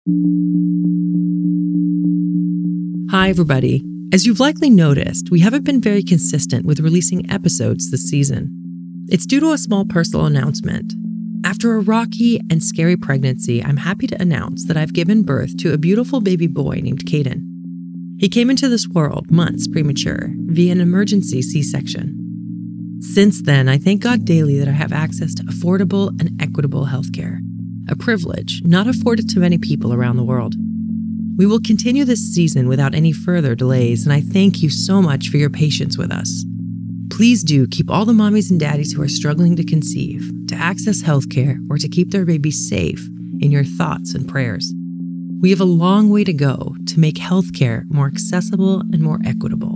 Hi, everybody. As you've likely noticed, we haven't been very consistent with releasing episodes this season. It's due to a small personal announcement. After a rocky and scary pregnancy, I'm happy to announce that I've given birth to a beautiful baby boy named Caden. He came into this world months premature via an emergency C-section. Since then, I thank God daily that I have access to affordable and equitable healthcare, a privilege not afforded to many people around the world. We will continue this season without any further delays, and I thank you so much for your patience with us. Please do keep all the mommies and daddies who are struggling to conceive, to access healthcare, or to keep their babies safe in your thoughts and prayers. We have a long way to go to make healthcare more accessible and more equitable.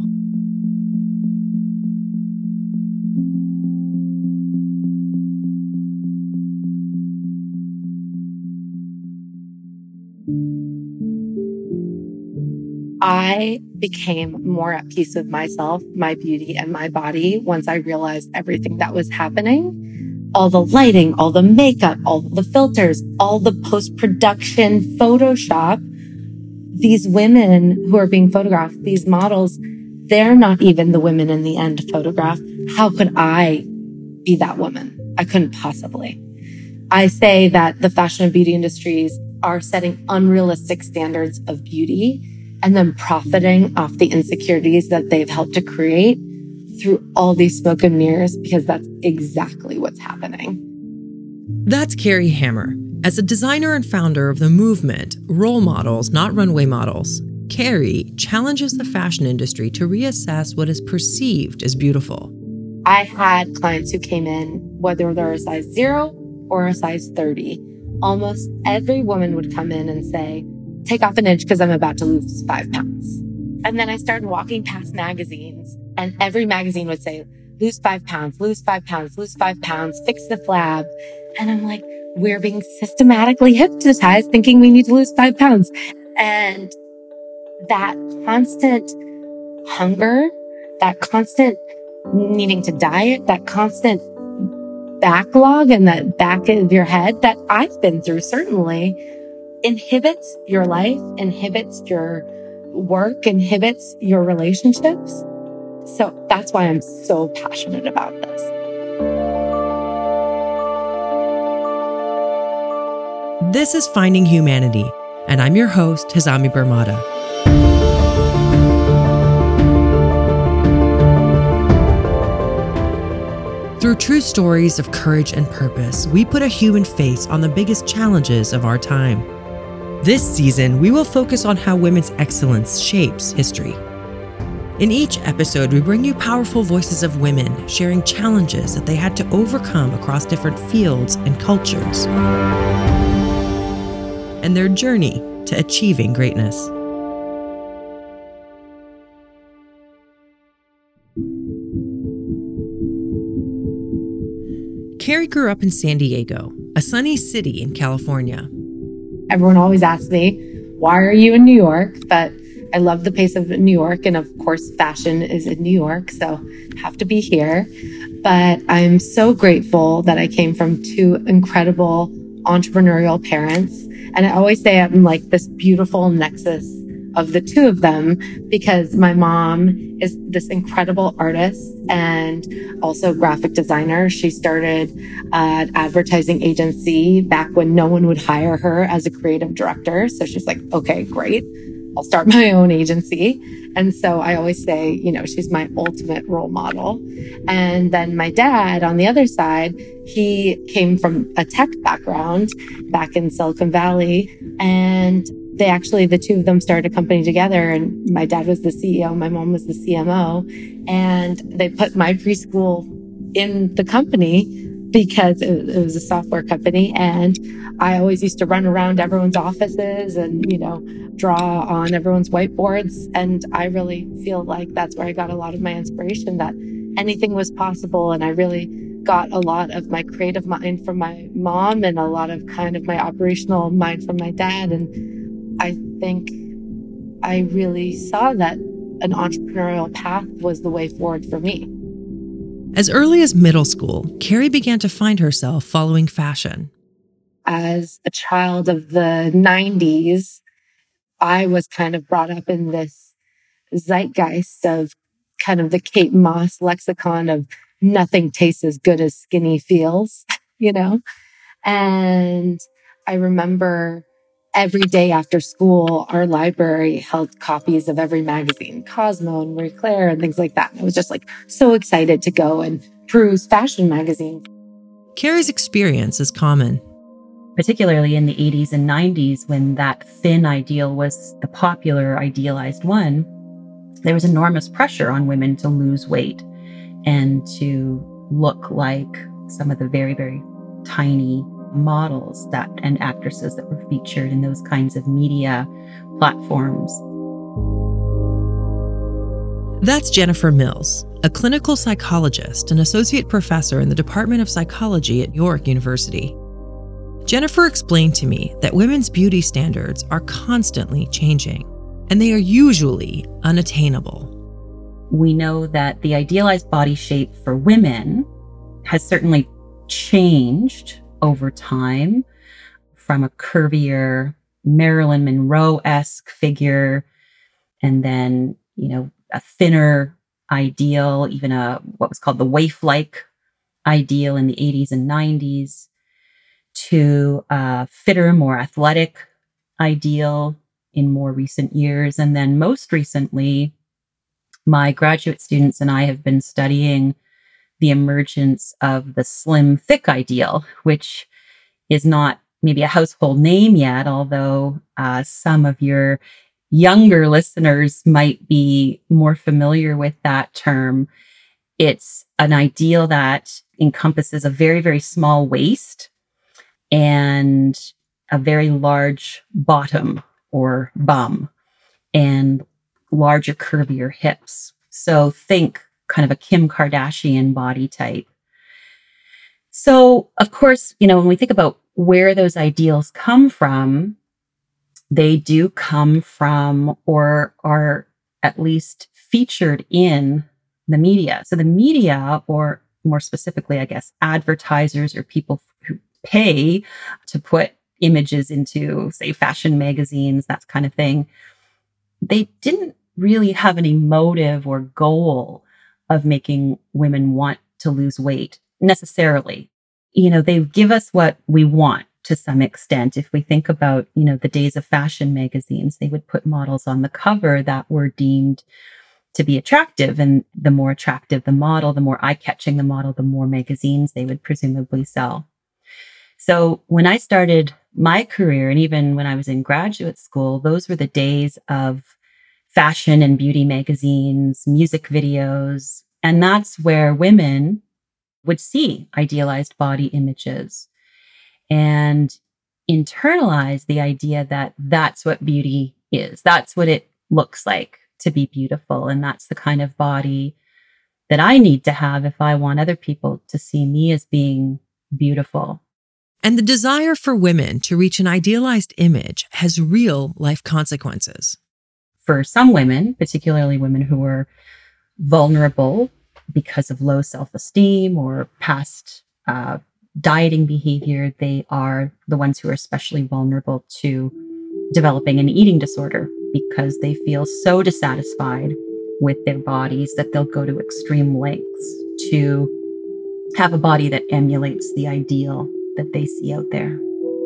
I became more at peace with myself, my beauty, and my body once I realized everything that was happening. All the lighting, all the makeup, all the filters, all the post-production Photoshop. These women who are being photographed, these models, they're not even the women in the end photographed. How could I be that woman? I couldn't possibly. I say that the fashion and beauty industries are setting unrealistic standards of beauty and then profiting off the insecurities that they've helped to create through all these smoke and mirrors, because that's exactly what's happening. That's Carrie Hammer. As a designer and founder of the movement, Role Models, Not Runway Models, Carrie challenges the fashion industry to reassess what is perceived as beautiful. I had clients who came in, whether they're a size 0 or a size 30. Almost every woman would come in and say, take off an inch because I'm about to lose 5 pounds. And then I started walking past magazines, and every magazine would say, lose 5 pounds, lose 5 pounds, lose 5 pounds, fix the flab. And I'm like, we're being systematically hypnotized thinking we need to lose 5 pounds. And that constant hunger, that constant needing to diet, that constant backlog in the back of your head that I've been through certainly inhibits your life, inhibits your work, inhibits your relationships. So that's why I'm so passionate about this. This is Finding Humanity, and I'm your host, Hazami Barmada. Through true stories of courage and purpose, we put a human face on the biggest challenges of our time. This season, we will focus on how women's excellence shapes history. In each episode, we bring you powerful voices of women sharing challenges that they had to overcome across different fields and cultures, and their journey to achieving greatness. Carrie grew up in San Diego, a sunny city in California. Everyone always asks me, why are you in New York? But I love the pace of New York. And of course, fashion is in New York, so have to be here. But I'm so grateful that I came from 2 incredible entrepreneurial parents. And I always say I'm like this beautiful nexus of the 2 of them, because my mom is this incredible artist and also graphic designer. She started an advertising agency back when no one would hire her as a creative director. So she's like, okay, great. I'll start my own agency. And so I always say, you know, she's my ultimate role model. And then my dad, on the other side, he came from a tech background back in Silicon Valley. And they actually, the 2 of them started a company together, and my dad was the CEO, my mom was the CMO, and they put my preschool in the company because it was a software company. And I always used to run around everyone's offices and, you know, draw on everyone's whiteboards. And I really feel like that's where I got a lot of my inspiration, that anything was possible. And I really got a lot of my creative mind from my mom and a lot of kind of my operational mind from my dad. And I think I really saw that an entrepreneurial path was the way forward for me. As early as middle school, Carrie began to find herself following fashion. as a child of the 90s, I was kind of brought up in this zeitgeist of kind of the Kate Moss lexicon of nothing tastes as good as skinny feels, you know? And I remember every day after school, our library held copies of every magazine, Cosmo and Marie Claire and things like that. And I was just like so excited to go and peruse fashion magazines. Carrie's experience is common. Particularly in the 80s and 90s, when that thin ideal was the popular idealized one, there was enormous pressure on women to lose weight and to look like some of the very, very tiny models that and actresses that were featured in those kinds of media platforms. That's Jennifer Mills, a clinical psychologist and associate professor in the Department of Psychology at York University. Jennifer explained to me that women's beauty standards are constantly changing, and they are usually unattainable. We know that the idealized body shape for women has certainly changed over time from a curvier Marilyn Monroe-esque figure, and then, a thinner ideal, even what was called the waif-like ideal in the 80s and 90s, to a fitter, more athletic ideal in more recent years. And then most recently, my graduate students and I have been studying the emergence of the slim, thick ideal, which is not maybe a household name yet, although some of your younger listeners might be more familiar with that term. It's an ideal that encompasses a very, very small waist and a very large bottom or bum and larger, curvier hips. So think kind of a Kim Kardashian body type. So, of course, when we think about where those ideals come from, they do come from or are at least featured in the media. So the media, or more specifically, I guess, advertisers or people who pay to put images into, say, fashion magazines, that kind of thing, they didn't really have any motive or goal of making women want to lose weight necessarily. They give us what we want to some extent. If we think about, the days of fashion magazines, they would put models on the cover that were deemed to be attractive. And the more attractive the model, the more eye-catching the model, the more magazines they would presumably sell. So when I started my career, and even when I was in graduate school, those were the days of fashion and beauty magazines, music videos. And that's where women would see idealized body images and internalize the idea that that's what beauty is. That's what it looks like to be beautiful. And that's the kind of body that I need to have if I want other people to see me as being beautiful. And the desire for women to reach an idealized image has real life consequences. For some women, particularly women who are vulnerable because of low self-esteem or past dieting behavior, they are the ones who are especially vulnerable to developing an eating disorder because they feel so dissatisfied with their bodies that they'll go to extreme lengths to have a body that emulates the ideal that they see out there.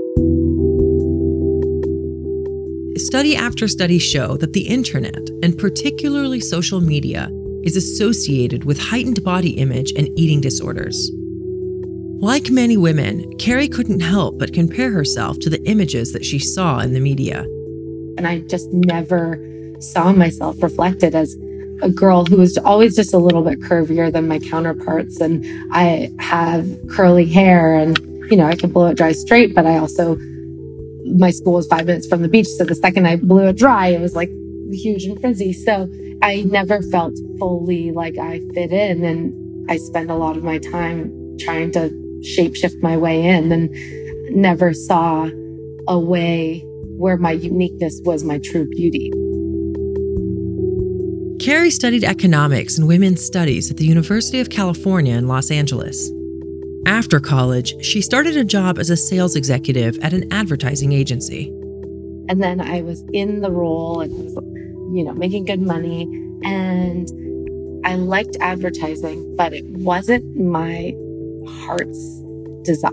Study after study show that the internet, and particularly social media, is associated with heightened body image and eating disorders. Like many women, Carrie couldn't help but compare herself to the images that she saw in the media. And I just never saw myself reflected as a girl who was always just a little bit curvier than my counterparts. And I have curly hair and, I can blow it dry straight, but my school was 5 minutes from the beach. So the second I blew it dry, it was like huge and frizzy. So I never felt fully like I fit in. And I spent a lot of my time trying to shapeshift my way in and never saw a way where my uniqueness was my true beauty. Carrie studied economics and women's studies at the University of California in Los Angeles. After college, she started a job as a sales executive at an advertising agency. And then I was in the role and was, making good money. And I liked advertising, but it wasn't my heart's desire.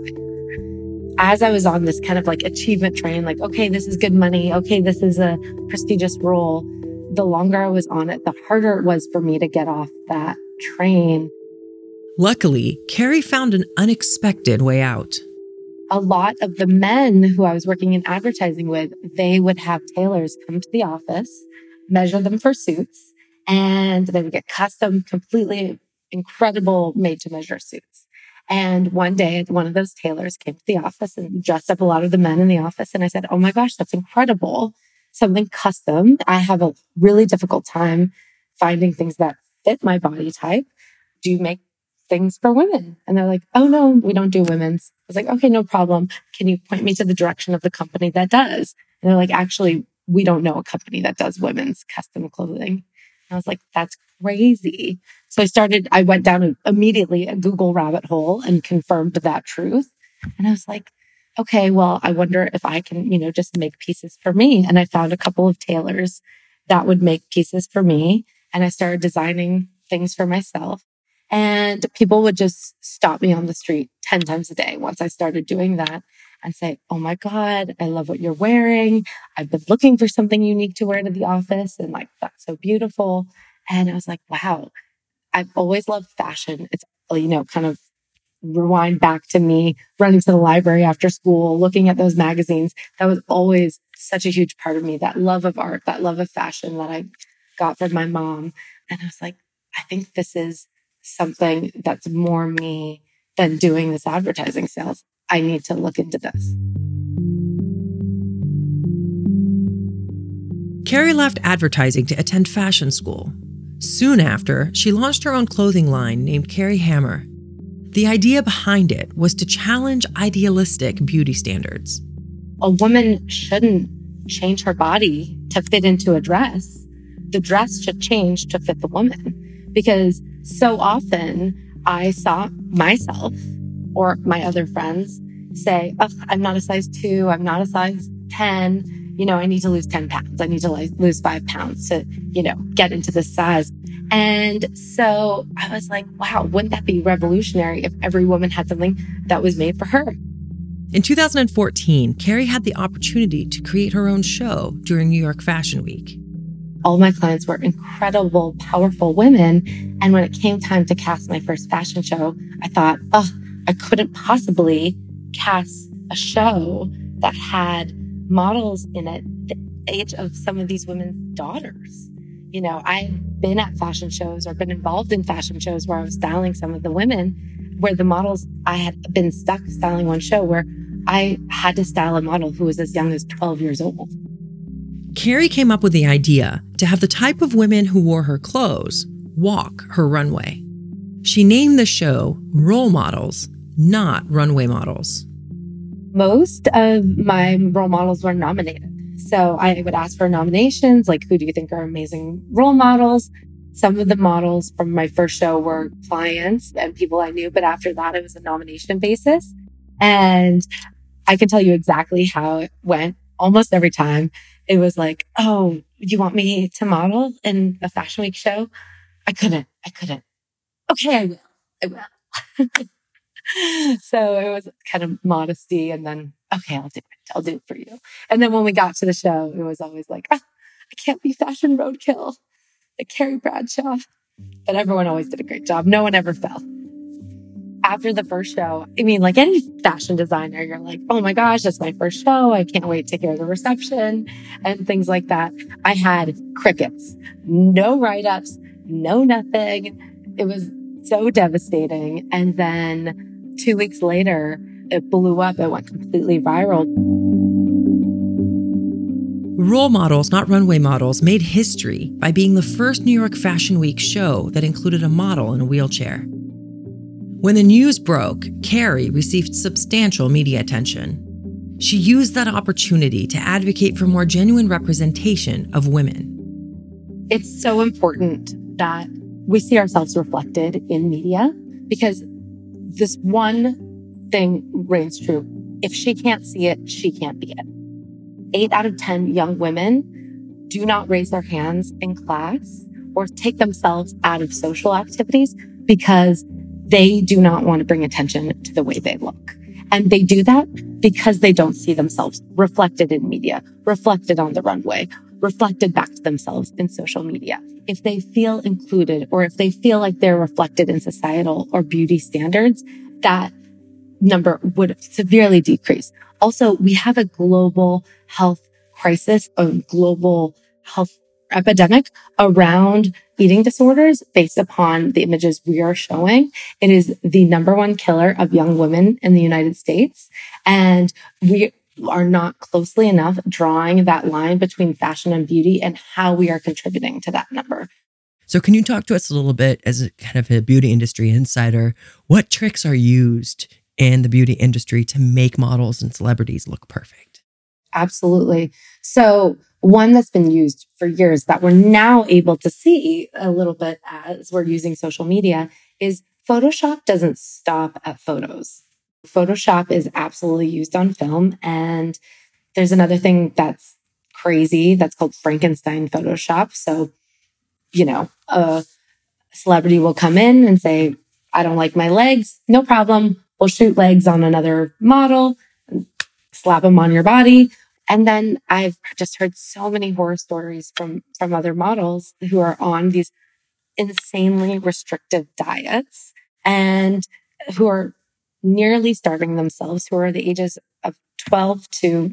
As I was on this kind of like achievement train, like, okay, this is good money. Okay, this is a prestigious role. The longer I was on it, the harder it was for me to get off that train. Luckily, Carrie found an unexpected way out. A lot of the men who I was working in advertising with, they would have tailors come to the office, measure them for suits, and they would get custom, completely incredible made-to-measure suits. And one day, one of those tailors came to the office and dressed up a lot of the men in the office. And I said, oh my gosh, that's incredible. Something custom. I have a really difficult time finding things that fit my body type. Do you make things for women? And they're like, oh no, we don't do women's. I was like, okay, no problem. Can you point me to the direction of the company that does? And they're like, actually, we don't know a company that does women's custom clothing. And I was like, that's crazy. So I went down immediately a Google rabbit hole and confirmed that truth. And I was like, okay, well, I wonder if I can, just make pieces for me. And I found a couple of tailors that would make pieces for me. And I started designing things for myself. And people would just stop me on the street 10 times a day once I started doing that and say, oh my God, I love what you're wearing. I've been looking for something unique to wear to the office. And like, that's so beautiful. And I was like, wow, I've always loved fashion. It's, kind of rewind back to me running to the library after school, looking at those magazines. That was always such a huge part of me, that love of art, that love of fashion that I got from my mom. And I was like, I think this is something that's more me than doing this advertising sales. I need to look into this. Carrie left advertising to attend fashion school. Soon after, she launched her own clothing line named Carrie Hammer. The idea behind it was to challenge idealistic beauty standards. A woman shouldn't change her body to fit into a dress. The dress should change to fit the woman. Because so often I saw myself or my other friends say, oh, I'm not a size 2, I'm not a size 10. I need to lose 10 pounds. I need to lose 5 pounds to, get into this size. And so I was like, wow, wouldn't that be revolutionary if every woman had something that was made for her? In 2014, Carrie had the opportunity to create her own show during New York Fashion Week. All my clients were incredible, powerful women. And when it came time to cast my first fashion show, I thought, I couldn't possibly cast a show that had models in it the age of some of these women's daughters. I've been at fashion shows or been involved in fashion shows where I was styling some of the women, where the models, I had been stuck styling one show where I had to style a model who was as young as 12 years old. Carrie came up with the idea to have the type of women who wore her clothes walk her runway. She named the show Role Models, not Runway Models. Most of my role models were nominated. So I would ask for nominations, like, who do you think are amazing role models? Some of the models from my first show were clients and people I knew, but after that, it was a nomination basis. And I can tell you exactly how it went almost every time. It was like, oh, you want me to model in a Fashion Week show? I couldn't. Okay, I will. So it was kind of modesty, and then, okay, I'll do it for you. And then when we got to the show, it was always like, I can't be fashion roadkill, like Carrie Bradshaw. But everyone always did a great job. No one ever fell. After the first show, like any fashion designer, you're like, oh my gosh, that's my first show. I can't wait to hear the reception and things like that. I had crickets, no write-ups, no nothing. It was so devastating. And then 2 weeks later, it blew up. It went completely viral. Role Models, Not Runway Models made history by being the first New York Fashion Week show that included a model in a wheelchair. When the news broke, Carrie received substantial media attention. She used that opportunity to advocate for more genuine representation of women. It's so important that we see ourselves reflected in media, because this one thing reigns true. If she can't see it, she can't be it. 8 out of 10 young women do not raise their hands in class or take themselves out of social activities because they do not want to bring attention to the way they look. And they do that because they don't see themselves reflected in media, reflected on the runway, reflected back to themselves in social media. If they feel included or if they feel like they're reflected in societal or beauty standards, that number would severely decrease. Also, we have a global health crisis, a global health epidemic around eating disorders based upon the images we are showing. It is the number one killer of young women in the United States. And we are not closely enough drawing that line between fashion and beauty and how we are contributing to that number. So can you talk to us a little bit as a kind of a beauty industry insider? What tricks are used in the beauty industry to make models and celebrities look perfect? Absolutely. So one that's been used for years that we're now able to see a little bit as we're using social media is Photoshop doesn't stop at photos. Photoshop is absolutely used on film. And there's another thing that's crazy that's called Frankenstein Photoshop. So, a celebrity will come in and say, I don't like my legs. No problem. We'll shoot legs on another model, slap them on your body. And then I've just heard so many horror stories from other models who are on these insanely restrictive diets and who are nearly starving themselves, who are the ages of 12 to,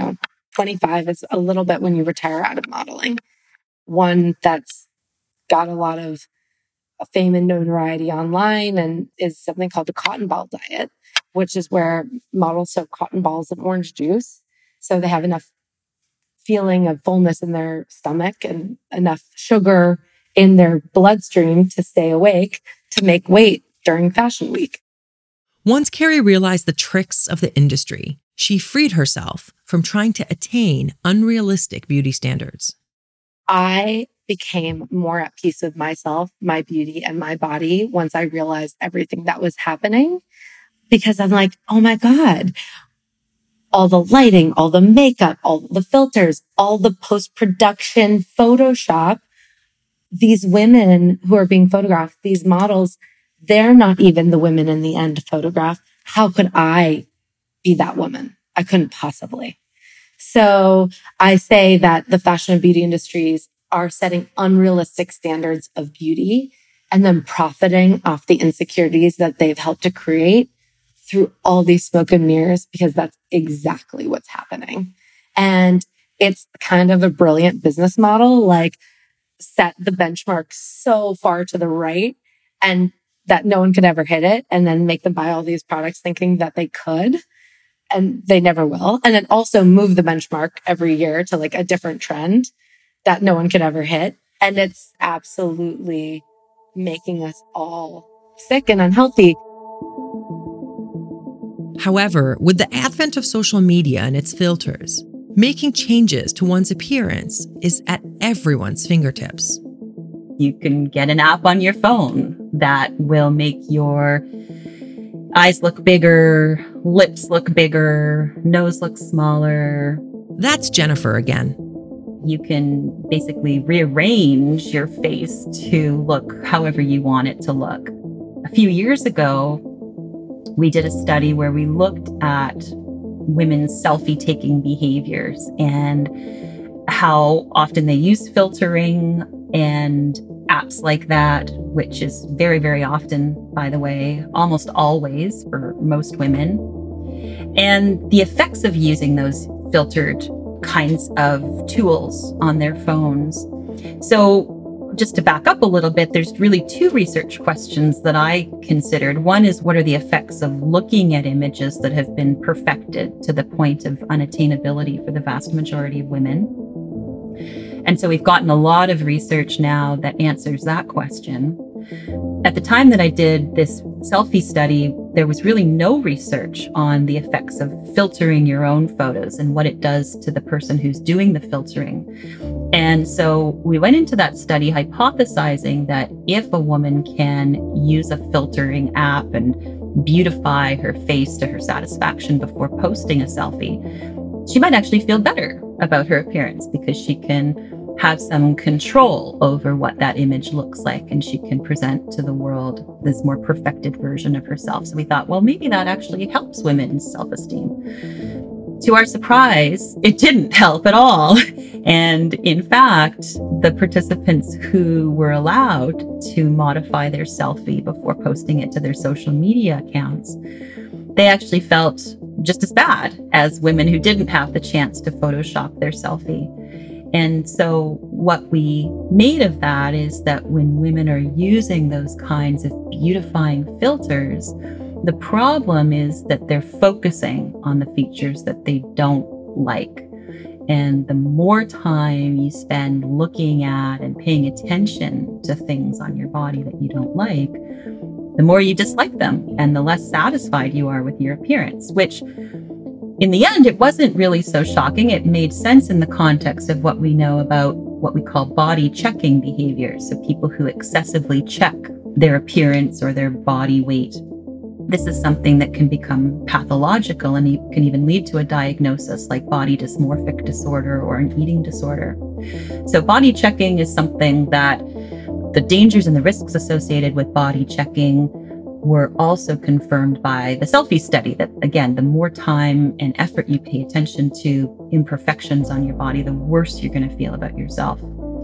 25 is a little bit when you retire out of modeling. One that's got a lot of fame and notoriety online and is something called the cotton ball diet, which is where models soak cotton balls in orange juice. So they have enough feeling of fullness in their stomach and enough sugar in their bloodstream to stay awake to make weight during fashion week. Once Carrie realized the tricks of the industry, she freed herself from trying to attain unrealistic beauty standards. I became more at peace with myself, my beauty, and my body once I realized everything that was happening. Because I'm like, oh my God, all the lighting, all the makeup, all the filters, all the post-production Photoshop, these women who are being photographed, these models, they're not even the women in the end photograph. How could I be that woman? I couldn't possibly. So I say that the fashion and beauty industries are setting unrealistic standards of beauty and then profiting off the insecurities that they've helped to create through all these smoke and mirrors, because that's exactly what's happening. And it's kind of a brilliant business model, like set the benchmark so far to the right and that no one could ever hit it, and then make them buy all these products thinking that they could, and they never will. And then also move the benchmark every year to like a different trend that no one could ever hit. And it's absolutely making us all sick and unhealthy. However, with the advent of social media and its filters, making changes to one's appearance is at everyone's fingertips. You can get an app on your phone that will make your eyes look bigger, lips look bigger, nose look smaller. That's Jennifer again. You can basically rearrange your face to look however you want it to look. A few years ago, we did a study where we looked at women's selfie-taking behaviors and how often they use filtering and apps like that, which is very, very often, by the way, almost always for most women, and the effects of using those filtered kinds of tools on their phones. So just to back up a little bit, there's really two research questions that I considered. One is, what are the effects of looking at images that have been perfected to the point of unattainability for the vast majority of women? And so we've gotten a lot of research now that answers that question. At the time that I did this selfie study, there was really no research on the effects of filtering your own photos and what it does to the person who's doing the filtering. And so we went into that study hypothesizing that if a woman can use a filtering app and beautify her face to her satisfaction before posting a selfie, she might actually feel better about her appearance because she can have some control over what that image looks like, and she can present to the world this more perfected version of herself. So we thought, well, maybe that actually helps women's self-esteem. To our surprise, it didn't help at all. And in fact, the participants who were allowed to modify their selfie before posting it to their social media accounts, they actually felt just as bad as women who didn't have the chance to Photoshop their selfie. And so what we made of that is that when women are using those kinds of beautifying filters, the problem is that they're focusing on the features that they don't like. And the more time you spend looking at and paying attention to things on your body that you don't like, the more you dislike them and the less satisfied you are with your appearance, which in the end, it wasn't really so shocking. It made sense in the context of what we know about what we call body checking behaviors. So people who excessively check their appearance or their body weight. This is something that can become pathological and can even lead to a diagnosis like body dysmorphic disorder or an eating disorder. So body checking is something that the dangers and the risks associated with body checking were also confirmed by the selfie study that, again, the more time and effort you pay attention to imperfections on your body, the worse you're going to feel about yourself.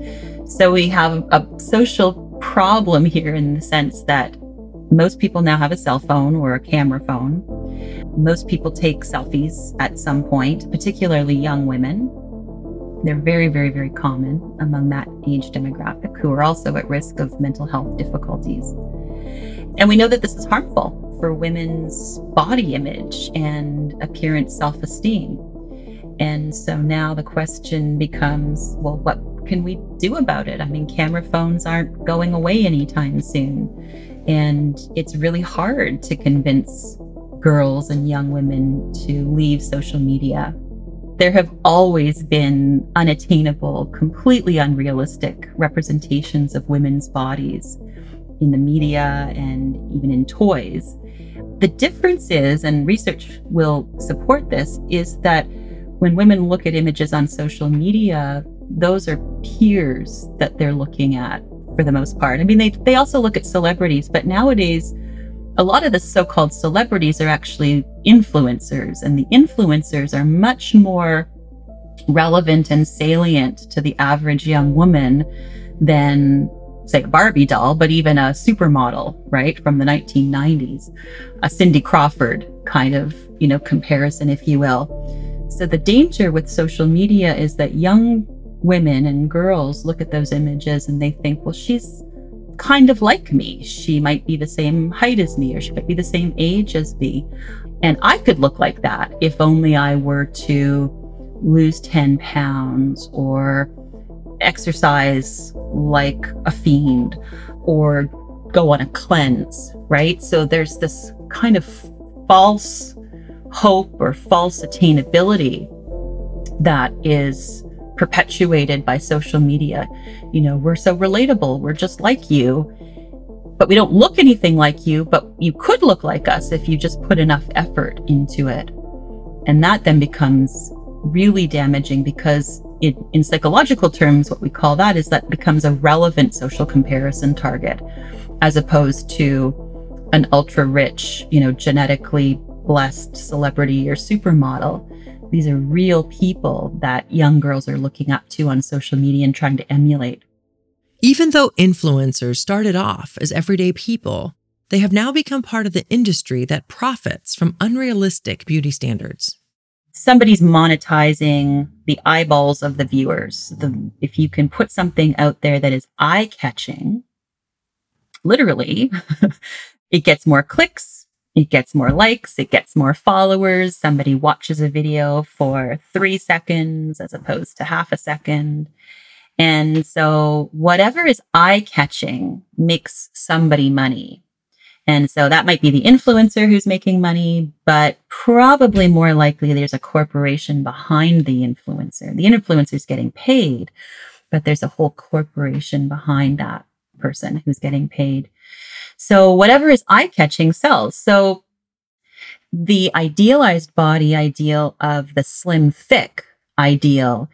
So we have a social problem here in the sense that most people now have a cell phone or a camera phone. Most people take selfies at some point, particularly young women. They're very, very, very common among that age demographic who are also at risk of mental health difficulties. And we know that this is harmful for women's body image and appearance self-esteem. And so now the question becomes, well, what can we do about it? I mean, camera phones aren't going away anytime soon. And it's really hard to convince girls and young women to leave social media. There have always been unattainable, completely unrealistic representations of women's bodies in the media and even in toys. The difference is, and research will support this, is that when women look at images on social media, those are peers that they're looking at for the most part. I mean, they also look at celebrities, but nowadays, a lot of the so-called celebrities are actually influencers, and the influencers are much more relevant and salient to the average young woman than, say, a Barbie doll, but even a supermodel, right, from the 1990s, a Cindy Crawford kind of, comparison, if you will. So the danger with social media is that young women and girls look at those images and they think, well, she's kind of like me. She might be the same height as me, or she might be the same age as me. And I could look like that if only I were to lose 10 pounds or exercise like a fiend or go on a cleanse, right? So there's this kind of false hope or false attainability that is perpetuated by social media. We're so relatable. We're just like you, but we don't look anything like you, but you could look like us if you just put enough effort into it. And that then becomes really damaging because in psychological terms, what we call that is that becomes a relevant social comparison target, as opposed to an ultra rich, genetically blessed celebrity or supermodel. These are real people that young girls are looking up to on social media and trying to emulate. Even though influencers started off as everyday people, they have now become part of the industry that profits from unrealistic beauty standards. Somebody's monetizing the eyeballs of the viewers. If you can put something out there that is eye-catching, literally, it gets more clicks, it gets more likes, it gets more followers. Somebody watches a video for 3 seconds as opposed to half a second. And so whatever is eye-catching makes somebody money. And so that might be the influencer who's making money, but probably more likely there's a corporation behind the influencer. The influencer's getting paid, but there's a whole corporation behind that person who's getting paid. So whatever is eye-catching sells. So the idealized body ideal of the slim, thick ideal,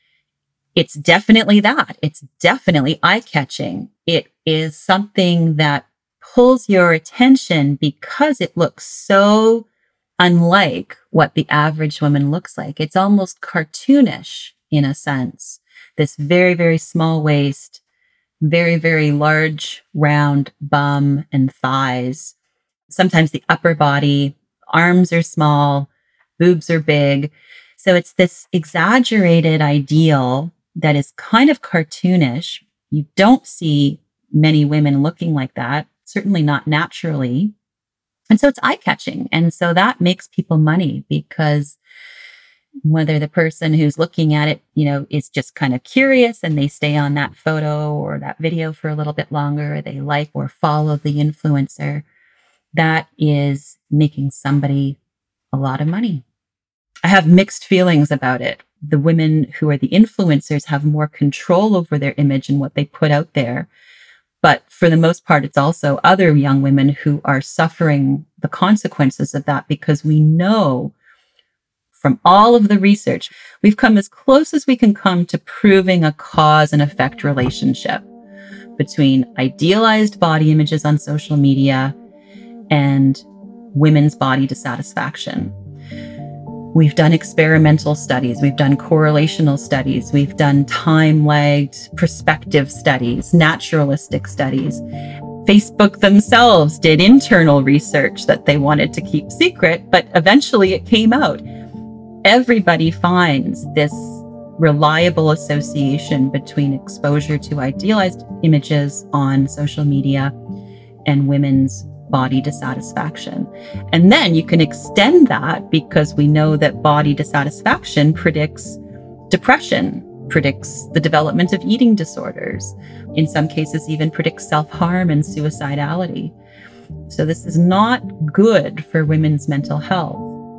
it's definitely that. It's definitely eye-catching. It is something that pulls your attention because it looks so unlike what the average woman looks like. It's almost cartoonish in a sense. This very, very small waist, very, very large, round bum and thighs. Sometimes the upper body, arms are small, boobs are big. So it's this exaggerated ideal that is kind of cartoonish. You don't see many women looking like that, certainly not naturally. And so it's eye-catching. And so that makes people money, because whether the person who's looking at it, is just kind of curious and they stay on that photo or that video for a little bit longer, or they like or follow the influencer, that is making somebody a lot of money. I have mixed feelings about it. The women who are the influencers have more control over their image and what they put out there. But for the most part, it's also other young women who are suffering the consequences of that, because we know from all of the research, we've come as close as we can come to proving a cause and effect relationship between idealized body images on social media and women's body dissatisfaction. We've done experimental studies, we've done correlational studies, we've done time-lagged prospective studies, naturalistic studies. Facebook themselves did internal research that they wanted to keep secret, but eventually it came out. Everybody finds this reliable association between exposure to idealized images on social media and women's body dissatisfaction. And then you can extend that, because we know that body dissatisfaction predicts depression, predicts the development of eating disorders, in some cases even predicts self-harm and suicidality. So this is not good for women's mental health.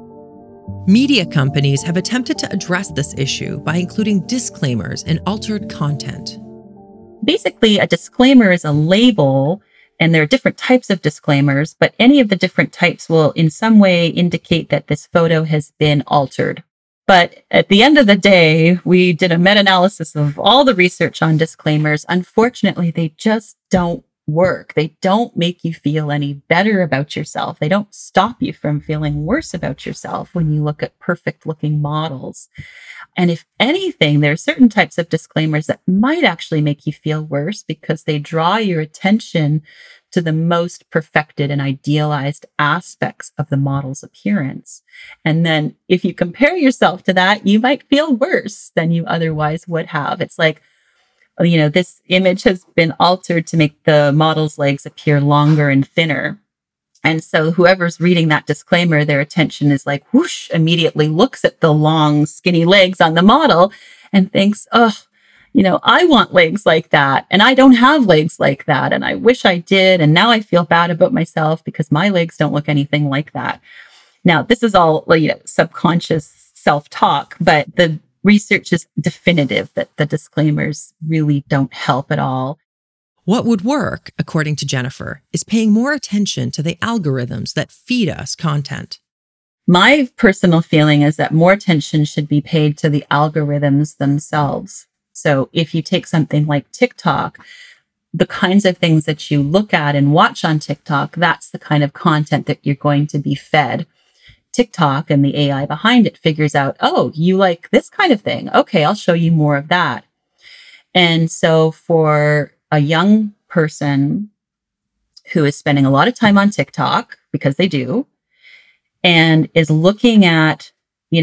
Media companies have attempted to address this issue by including disclaimers and altered content. Basically, a disclaimer is a label, and there are different types of disclaimers, but any of the different types will in some way indicate that this photo has been altered. But at the end of the day, we did a meta-analysis of all the research on disclaimers. Unfortunately, they just don't work. They don't make you feel any better about yourself. They don't stop you from feeling worse about yourself when you look at perfect looking models. And if anything, there are certain types of disclaimers that might actually make you feel worse, because they draw your attention to the most perfected and idealized aspects of the model's appearance. And then if you compare yourself to that, you might feel worse than you otherwise would have. It's like, this image has been altered to make the model's legs appear longer and thinner. And so whoever's reading that disclaimer, their attention is like, whoosh, immediately looks at the long, skinny legs on the model and thinks, I want legs like that. And I don't have legs like that. And I wish I did. And now I feel bad about myself because my legs don't look anything like that. Now, this is all subconscious self-talk, but the research is definitive that the disclaimers really don't help at all. What would work, according to Jennifer, is paying more attention to the algorithms that feed us content. My personal feeling is that more attention should be paid to the algorithms themselves. So if you take something like TikTok, the kinds of things that you look at and watch on TikTok, that's the kind of content that you're going to be fed. TikTok and the AI behind it figures out, oh, you like this kind of thing. Okay, I'll show you more of that. And so for a young person who is spending a lot of time on TikTok, because they do, and is looking at,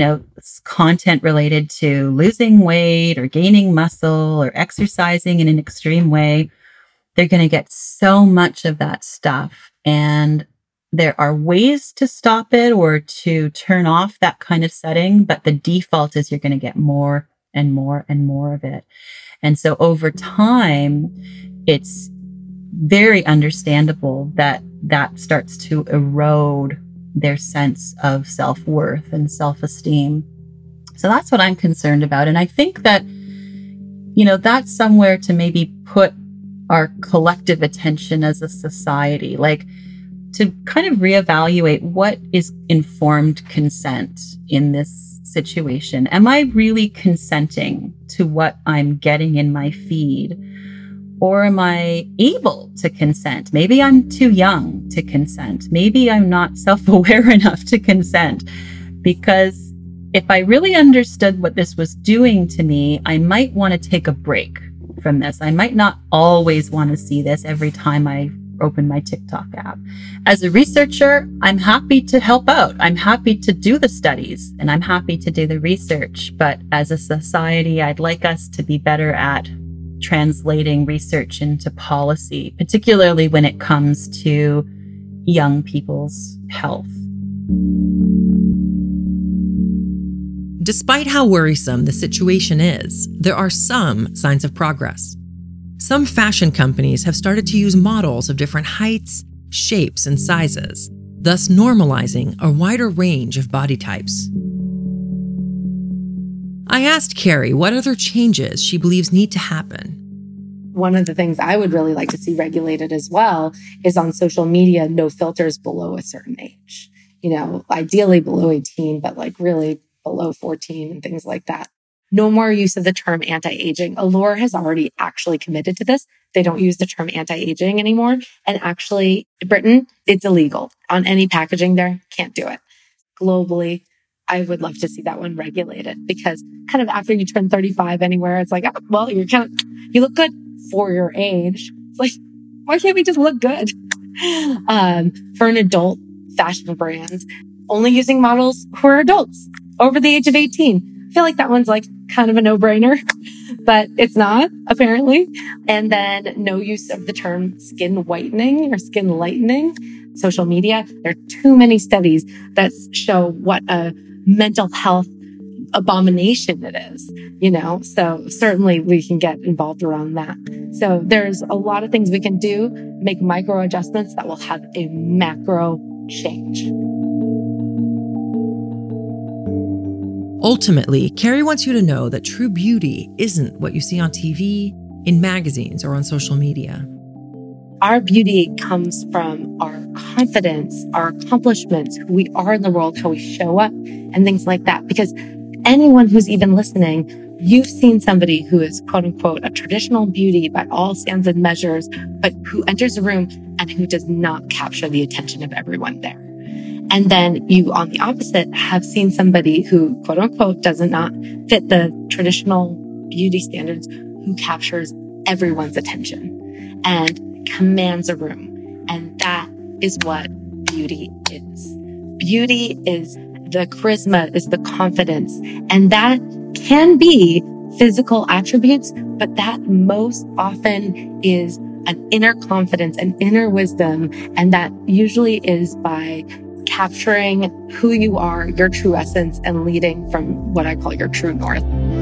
content related to losing weight or gaining muscle or exercising in an extreme way, they're going to get so much of that stuff. And there are ways to stop it or to turn off that kind of setting, but the default is you're going to get more and more and more of it. And so over time, it's very understandable that that starts to erode their sense of self-worth and self-esteem. So that's what I'm concerned about. And I think that, that's somewhere to maybe put our collective attention as a society, like to kind of reevaluate what is informed consent in this situation. Am I really consenting to what I'm getting in my feed? Or am I able to consent? Maybe I'm too young to consent. Maybe I'm not self-aware enough to consent. Because if I really understood what this was doing to me, I might want to take a break from this. I might not always want to see this every time I open my TikTok app. As a researcher, I'm happy to help out. I'm happy to do the studies and I'm happy to do the research. But as a society, I'd like us to be better at translating research into policy, particularly when it comes to young people's health. Despite how worrisome the situation is, there are some signs of progress. Some fashion companies have started to use models of different heights, shapes, and sizes, thus normalizing a wider range of body types. I asked Carrie what other changes she believes need to happen. One of the things I would really like to see regulated as well is on social media, no filters below a certain age. Ideally below 18, but like really below 14 and things like that. No more use of the term anti-aging. Allure has already actually committed to this. They don't use the term anti-aging anymore. And actually, Britain, it's illegal. On any packaging there, can't do it. Globally, I would love to see that one regulated because kind of after you turn 35 anywhere, it's like, oh, well, you look good for your age. It's like, why can't we just look good? For an adult fashion brand, only using models who are adults over the age of 18. I feel like that one's like kind of a no-brainer, but it's not, apparently. And then no use of the term skin whitening or skin lightening. Social media, there are too many studies that show what a mental health abomination it is, so certainly we can get involved around that. So there's a lot of things we can do, make micro adjustments that will have a macro change. Ultimately, Carrie wants you to know that true beauty isn't what you see on TV, in magazines, or on social media. Our beauty comes from our confidence, our accomplishments, who we are in the world, how we show up, and things like that. Because anyone who's even listening, you've seen somebody who is quote unquote a traditional beauty by all standards and measures, but who enters a room and who does not capture the attention of everyone there. And then you, on the opposite, have seen somebody who quote unquote does not fit the traditional beauty standards, who captures everyone's attention and commands a room. And that is what beauty is. Beauty is the charisma, is the confidence. And that can be physical attributes, but that most often is an inner confidence, an inner wisdom. And that usually is by capturing who you are, your true essence, and leading from what I call your true north.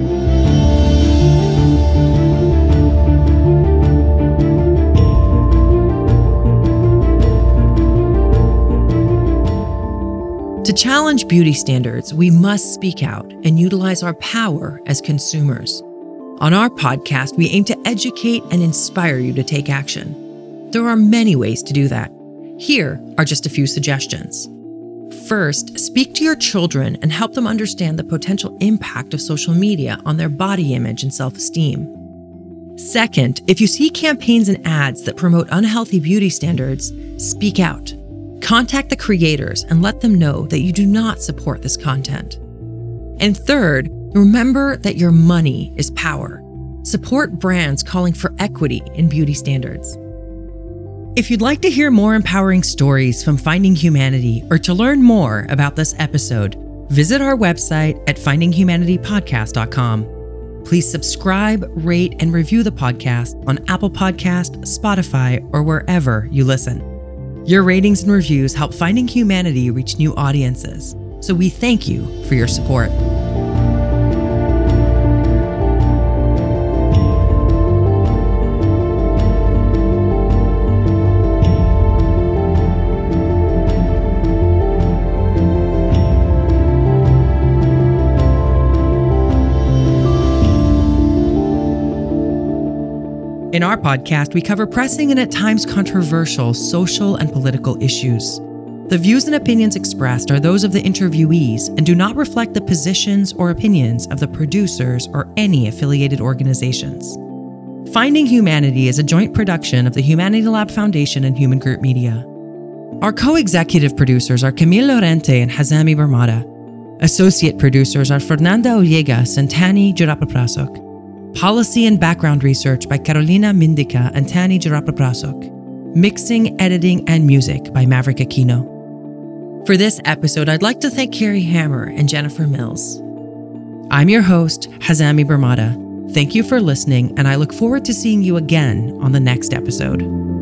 To challenge beauty standards, we must speak out and utilize our power as consumers. On our podcast, we aim to educate and inspire you to take action. There are many ways to do that. Here are just a few suggestions. First, speak to your children and help them understand the potential impact of social media on their body image and self-esteem. Second, if you see campaigns and ads that promote unhealthy beauty standards, speak out. Contact the creators and let them know that you do not support this content. And third, remember that your money is power. Support brands calling for equity in beauty standards. If you'd like to hear more empowering stories from Finding Humanity or to learn more about this episode, visit our website at findinghumanitypodcast.com. Please subscribe, rate, and review the podcast on Apple Podcast, Spotify, or wherever you listen. Your ratings and reviews help Finding Humanity reach new audiences, so we thank you for your support. In our podcast, we cover pressing and at times controversial social and political issues. The views and opinions expressed are those of the interviewees and do not reflect the positions or opinions of the producers or any affiliated organizations. Finding Humanity is a joint production of the Humanity Lab Foundation and Human Group Media. Our co-executive producers are Camille Lorente and Hazami Barmada. Associate producers are Fernanda Ollegas and Tani Jarapaprasok. Policy and background research by Carolina Mindica and Tani Jarapaprasok. Mixing, editing, and music by Maverick Aquino. For this episode, I'd like to thank Carrie Hammer and Jennifer Mills. I'm your host, Hazami Barmada. Thank you for listening, and I look forward to seeing you again on the next episode.